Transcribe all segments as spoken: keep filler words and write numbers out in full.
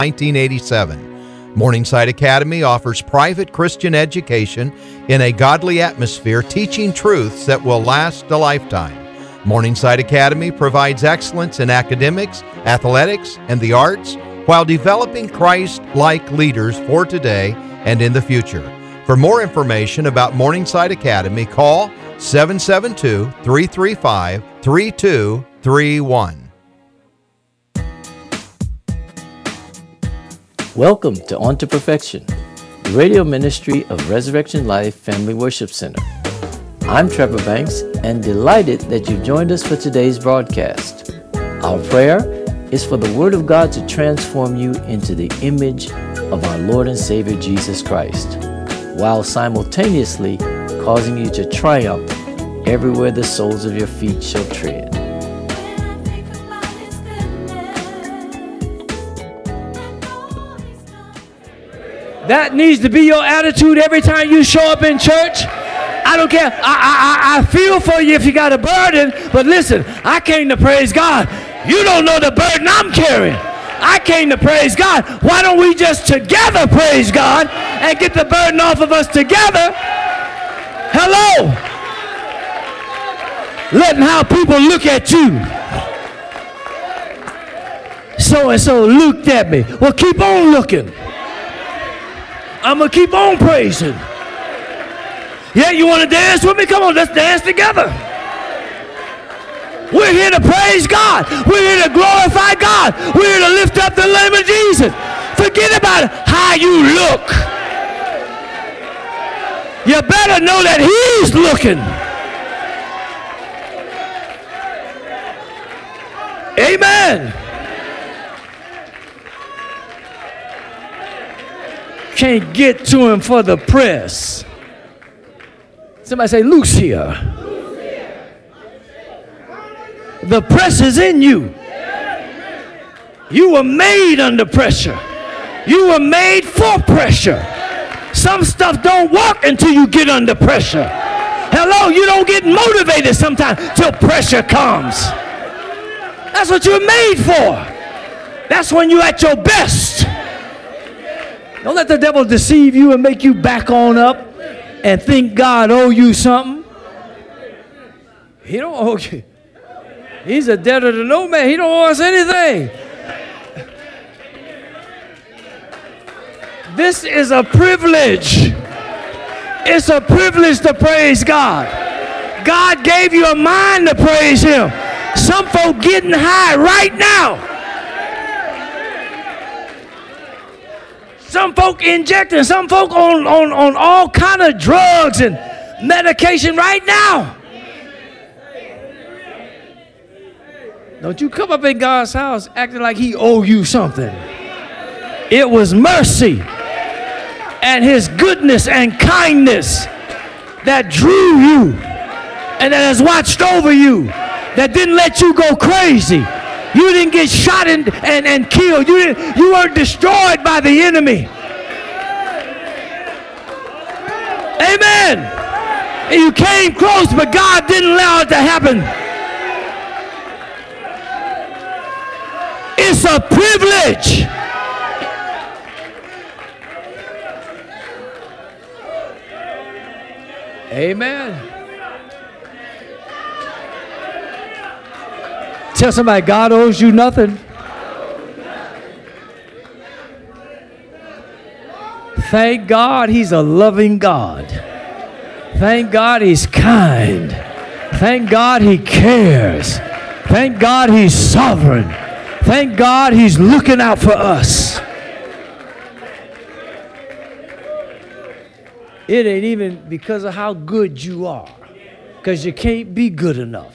nineteen eighty-seven. Morningside Academy offers private Christian education in a godly atmosphere, teaching truths that will last a lifetime. Morningside Academy provides excellence in academics, athletics, and the arts while developing Christ-like leaders for today and in the future. For more information about Morningside Academy, call seven seven two, three three five, three two three one. Welcome to On to Perfection, the radio ministry of Resurrection Life Family Worship Center. I'm Trevor Banks and delighted that you joined us for today's broadcast. Our prayer is for the Word of God to transform you into the image of our Lord and Savior Jesus Christ, while simultaneously causing you to triumph everywhere the soles of your feet shall tread. That needs to be your attitude every time you show up in church. I don't care. I, I, I feel for you if you got a burden, but listen, I came to praise God. You don't know the burden I'm carrying. I came to praise God. Why don't we just together praise God and get the burden off of us together? Hello. Letting how people look at you. So-and-so looked at me. Well, keep on looking. I'm going to keep on praising. Yeah, you want to dance with me? Come on, let's dance together. We're here to praise God. We're here to glorify God. We're here to lift up the name of Jesus. Forget about how you look. You better know that He's looking. Amen. Can't get to him for the press. Somebody say, loose here. The press is in you. You were made under pressure. You were made for pressure. Some stuff don't work until you get under pressure. Hello, you don't get motivated sometimes till pressure comes. That's what you're made for. That's when you're at your best. Don't let the devil deceive you and make you back on up and think God owe you something. He don't owe you. He's a debtor to no man. He don't owe us anything. This is a privilege. It's a privilege to praise God. God gave you a mind to praise Him. Some folk getting high right now. Some folk injecting, some folk on, on, on all kind of drugs and medication right now. Don't you come up in God's house acting like He owe you something. It was mercy and His goodness and kindness that drew you and that has watched over you, that didn't let you go crazy. You didn't get shot and, and, and killed. You, didn't, you weren't destroyed by the enemy. Amen. And you came close, but God didn't allow it to happen. It's a privilege. Amen. Tell somebody, God owes you nothing. Thank God He's a loving God. Thank God He's kind. Thank God He cares. Thank God He's sovereign. Thank God He's looking out for us. It ain't even because of how good you are, because you can't be good enough.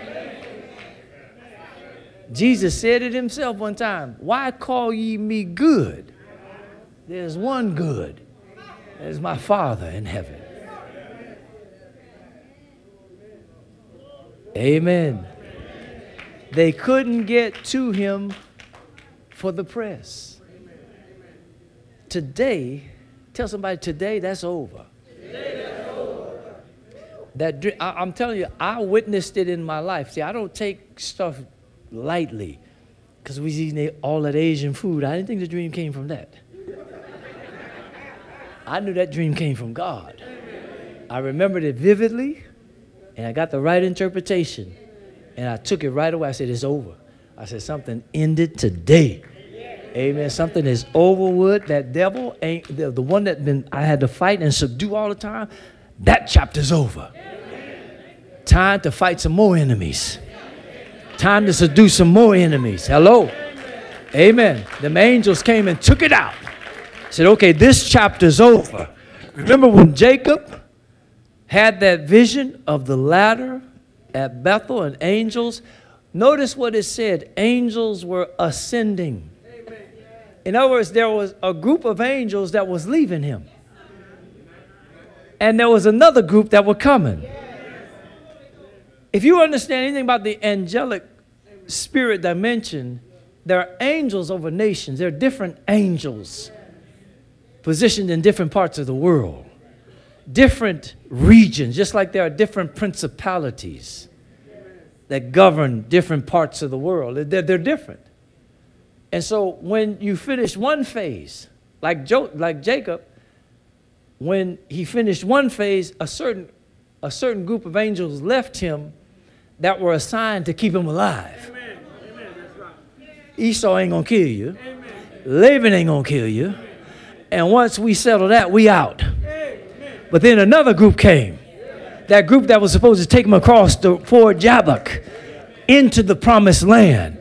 Jesus said it Himself one time. Why call ye me good? There's one good. That is my Father in heaven. Amen. They couldn't get to Him for the press. Today, tell somebody, today that's over. Today that's over. That, I, I'm telling you, I witnessed it in my life. See, I don't take stuff lightly. because we was eating all that Asian food. I didn't think the dream came from that. I knew that dream came from God. I remembered it vividly, and I got the right interpretation. And I took it right away. I said, it's over. I said, something ended today. Amen. Something is over with. That devil ain't the, the one that been I had to fight and subdue all the time. That chapter's over. Time to fight some more enemies. Time to subdue some more enemies. Hello. Amen. Them angels came and took it out. Said, okay, this chapter's over. Remember when Jacob had that vision of the ladder at Bethel and angels? Notice what it said. Angels were ascending. In other words, there was a group of angels that was leaving him. And there was another group that were coming. If you understand anything about the angelic spirit dimension, there are angels over nations. There are different angels positioned in different parts of the world. Different regions, just like there are different principalities that govern different parts of the world. They're, they're different. And so when you finish one phase, like, jo- like Jacob, when he finished one phase, a certain, a certain group of angels left him that were assigned to keep him alive. Amen. Amen. That's right. Esau ain't going to kill you. Amen. Laban ain't going to kill you. Amen. And once we settle that, we out. Amen. But then another group came. That group that was supposed to take him across the Ford Jabbok into the promised land.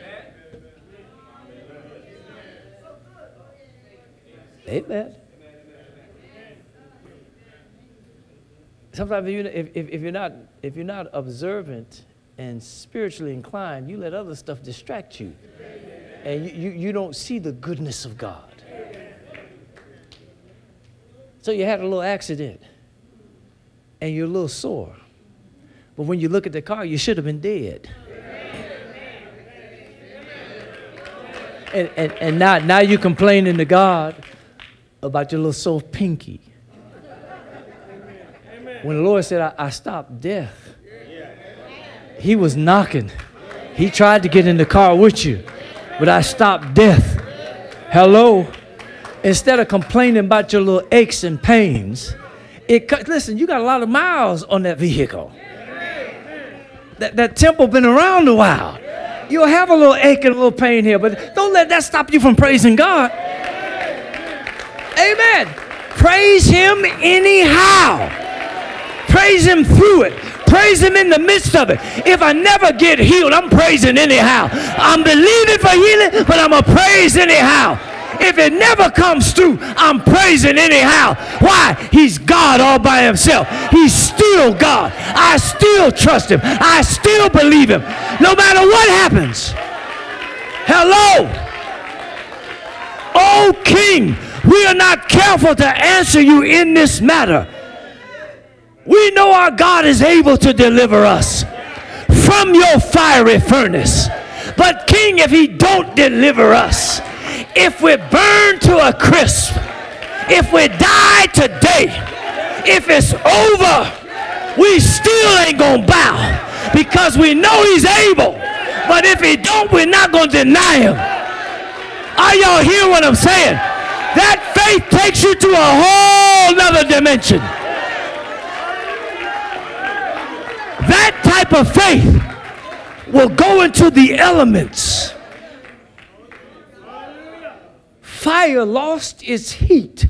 Amen. Sometimes if, you, if, if, if, you're not, if you're not observant and spiritually inclined, you let other stuff distract you. And you, you, you don't see the goodness of God. So you had a little accident. And you're a little sore. But when you look at the car, you should have been dead. And, and, and now, now you're complaining to God about your little sore pinky. When the Lord said, I, I stopped death, he was knocking. He tried to get in the car with you, but I stopped death. Hello? Instead of complaining about your little aches and pains, it listen, you got a lot of miles on that vehicle. That, that temple been around a while. You'll have a little ache and a little pain here, but don't let that stop you from praising God. Amen. Praise him anyhow. Praise him through it. Praise him in the midst of it. If I never get healed, I'm praising anyhow. I'm believing for healing, but I'm going to praise anyhow. If it never comes through, I'm praising anyhow. Why? He's God all by himself. He's still God. I still trust him. I still believe him. No matter what happens. Hello. Oh, King, we are not careful to answer you in this matter. We know our God is able to deliver us from your fiery furnace. But King, if he don't deliver us, if we burn to a crisp, if we die today, if it's over, we still ain't gonna bow because we know he's able. But if he don't, we're not gonna deny him. Are y'all hear what I'm saying? That faith takes you to a whole nother dimension. That type of faith will go into the elements. Fire lost its heat.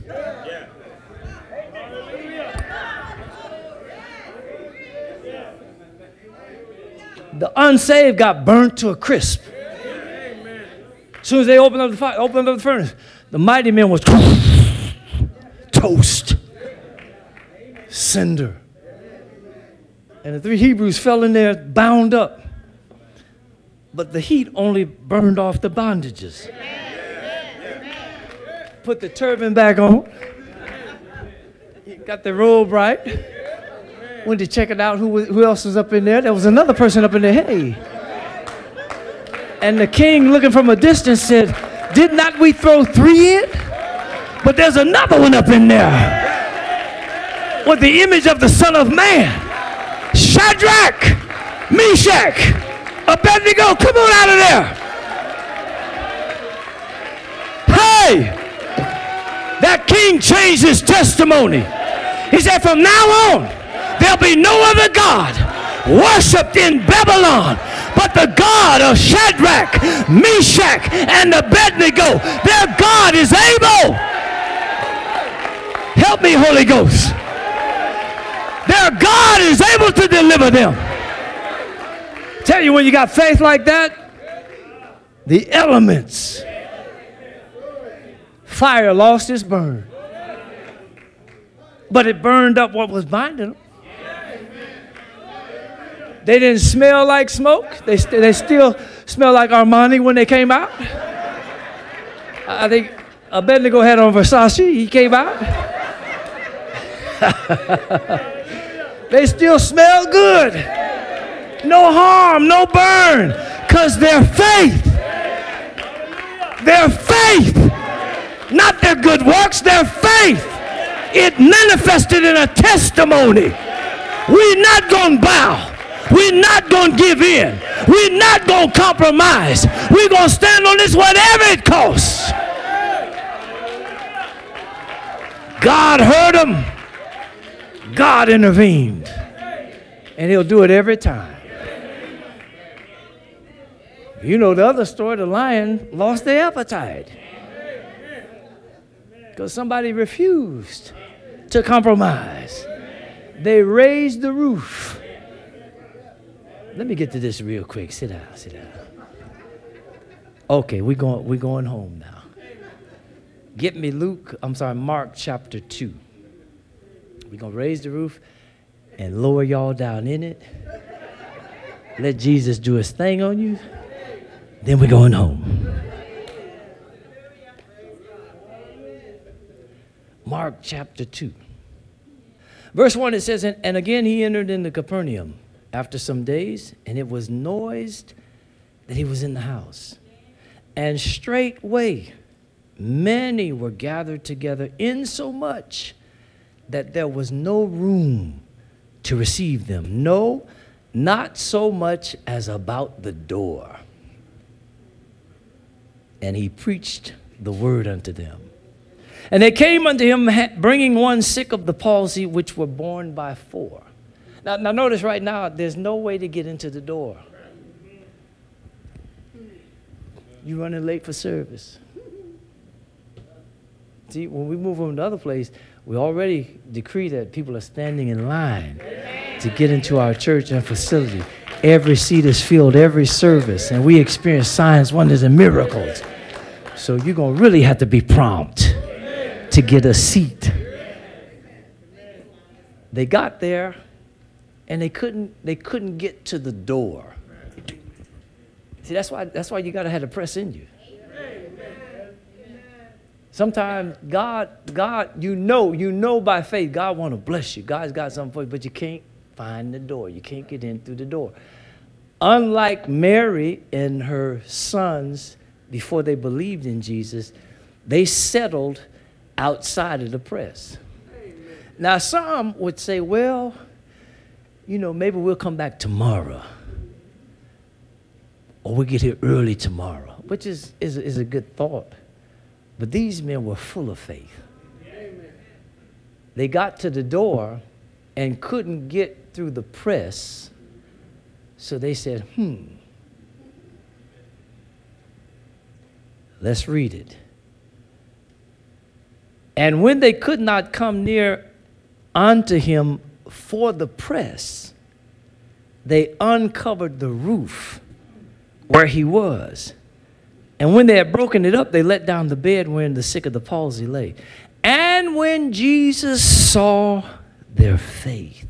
The unsaved got burnt to a crisp. As soon as they opened up the fire, opened up the furnace, the mighty men was toast, cinder. And the three Hebrews fell in there bound up. But the heat only burned off the bondages. Put the turban back on. Got the robe right. Went to check it out. Who, who else was up in there? There was another person up in there. Hey. And the king, looking from a distance, said, did not we throw three in? But there's another one up in there with the image of the Son of Man. Shadrach, Meshach, Abednego, come on out of there. day, that king changed his testimony. He said, from now on, there'll be no other God worshipped in Babylon but the God of Shadrach, Meshach, and Abednego. Their God is able. Help me, Holy Ghost. Their God is able to deliver them. Tell you, when you got faith like that, the elements, fire lost its burn, but it burned up what was binding them. They didn't smell like smoke. They, st they still smell like Armani when they came out. I think Abednego had on Versace. He came out. They still smell good. No harm, no burn, because their faith, their faith, not their good works, their faith, it manifested in a testimony. We're not going to bow. We're not going to give in. We're not going to compromise. We're going to stand on this whatever it costs. God heard them. God intervened. And he'll do it every time. You know the other story, the lion lost their appetite because somebody refused to compromise. They raised the roof. Let me get to this real quick. Sit down, sit down. Okay, we're going, we're going home now. Get me Luke, I'm sorry, Mark chapter two. We're going to raise the roof and lower y'all down in it. Let Jesus do his thing on you. Then we're going home. Mark chapter two. Verse one, it says, and, and again he entered into Capernaum after some days, and it was noised that he was in the house. And straightway many were gathered together, insomuch that there was no room to receive them. No, not so much as about the door. And he preached the word unto them. And they came unto him, bringing one sick of the palsy, which were borne by four. Now, now notice right now, there's no way to get into the door. You're running late for service. See, when we move on to other place, we already decree that people are standing in line to get into our church and facility. Every seat is filled, every service, and we experience signs, wonders, and miracles. So you're going to really have to be prompt to get a seat. They got there, and they couldn't, they couldn't get to the door. See, that's why, that's why you got to have the press in you. Sometimes God, God, you know, you know by faith, God want to bless you. God's got something for you, but you can't find the door. You can't get in through the door. Unlike Mary and her sons, before they believed in Jesus, they settled outside of the press. Now, some would say, well, you know, maybe we'll come back tomorrow. Or we'll get here early tomorrow, which is, is, is a good thought. But these men were full of faith. They got to the door and couldn't get through the press. So they said, hmm, let's read it. And when they could not come near unto him for the press, they uncovered the roof where he was. And when they had broken it up, they let down the bed wherein the sick of the palsy lay. And when Jesus saw their faith.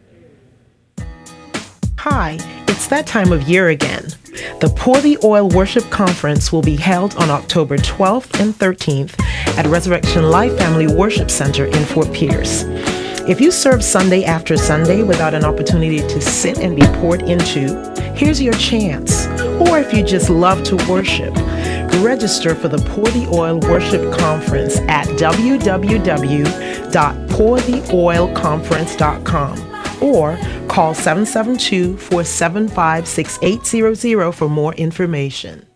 Hi, it's that time of year again. The Pour the Oil Worship Conference will be held on October twelfth and thirteenth at Resurrection Life Family Worship Center in Fort Pierce. If you serve Sunday after Sunday without an opportunity to sit and be poured into, here's your chance. Or if you just love to worship, register for the Pour the Oil Worship Conference at w w w dot pour the oil conference dot com or call seven seven two, four seven five, six eight zero zero for more information.